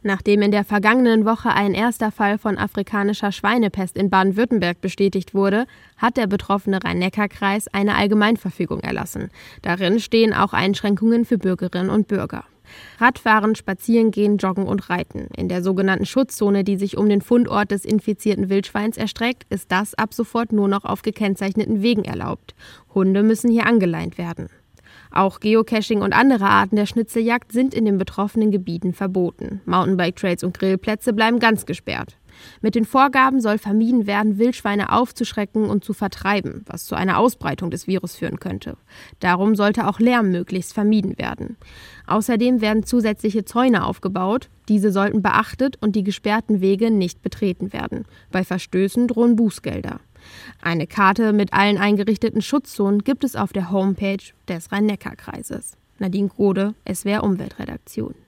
Nachdem in der vergangenen Woche ein erster Fall von afrikanischer Schweinepest in Baden-Württemberg bestätigt wurde, hat der betroffene Rhein-Neckar-Kreis eine Allgemeinverfügung erlassen. Darin stehen auch Einschränkungen für Bürgerinnen und Bürger. Radfahren, Spazierengehen, Joggen und Reiten. In der sogenannten Schutzzone, die sich um den Fundort des infizierten Wildschweins erstreckt, ist das ab sofort nur noch auf gekennzeichneten Wegen erlaubt. Hunde müssen hier angeleint werden. Auch Geocaching und andere Arten der Schnitzeljagd sind in den betroffenen Gebieten verboten. Mountainbike-Trails und Grillplätze bleiben ganz gesperrt. Mit den Vorgaben soll vermieden werden, Wildschweine aufzuschrecken und zu vertreiben, was zu einer Ausbreitung des Virus führen könnte. Darum sollte auch Lärm möglichst vermieden werden. Außerdem werden zusätzliche Zäune aufgebaut. Diese sollten beachtet und die gesperrten Wege nicht betreten werden. Bei Verstößen drohen Bußgelder. Eine Karte mit allen eingerichteten Schutzzonen gibt es auf der Homepage des Rhein-Neckar-Kreises. Nadine Grode, SWR Umweltredaktion.